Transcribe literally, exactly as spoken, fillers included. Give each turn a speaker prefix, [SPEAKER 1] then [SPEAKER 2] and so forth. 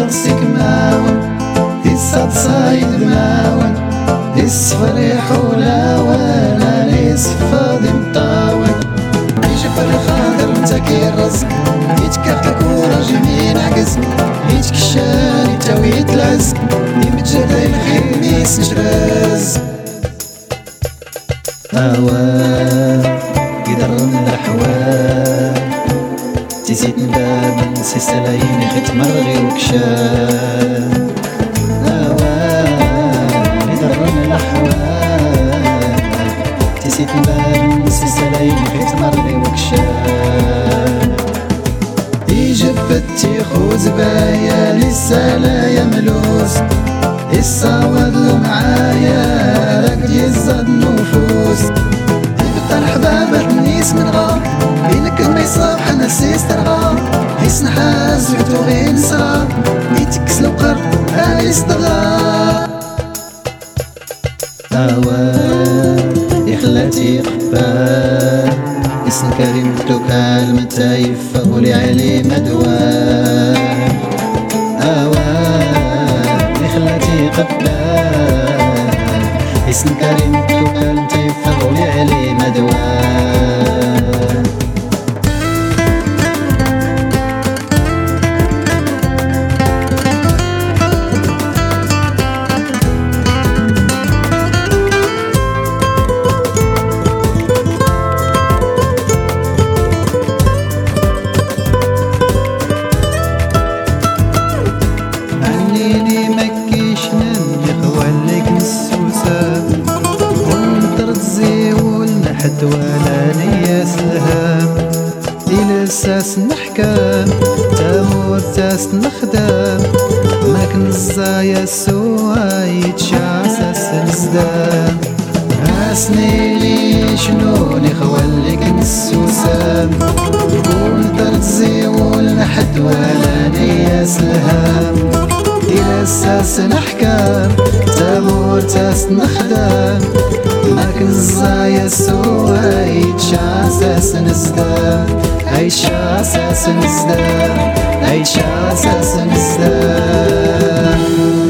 [SPEAKER 1] خاصك ماون الصاد صايد ماون السفريح ولا وانا ليس فاضي مطاون يجبر الخاطر نتا كيرزق يتكافلك وراجل مين عكس يتكشان يتاوي يتلعزق يمجد الخير نيس نجرز اوان يدرن الاحوال تزيد الباب نسي السلايين خيت مرغي وكشان اوان يدرن الاحوال تزيد الباب نسي السلايين خيت مرغي وكشان يجبتي خوز بايا لسه لا يملوس الصواد له معايا راك يزاد نفوس يبطل حبابات نيس من غا بينك ما يصابح انا سيسترغا يسن حاز يعتو غير نسرا يتكس لو قر انا يستغا اوان يخلاتي قبال اسم كريم توكال متايف فقولي علي مدوان اوان يخلاتي قبال اسم كريم توكال متايف فقولي علي مدوان ولا نياس الهام إلى الساس نحكام تامور تاس نخدام ما كنزايا السوا يتشاسس نزدام هاسني لي شنوني خوالك نسوسام ونطرد زيول نحد ولا نياس الهام إلى الساس نحكام تامور تاس نخدام ما كنزايا السوا يتشاسس نزدام أي شاسس نزدام أي شاسس نزدام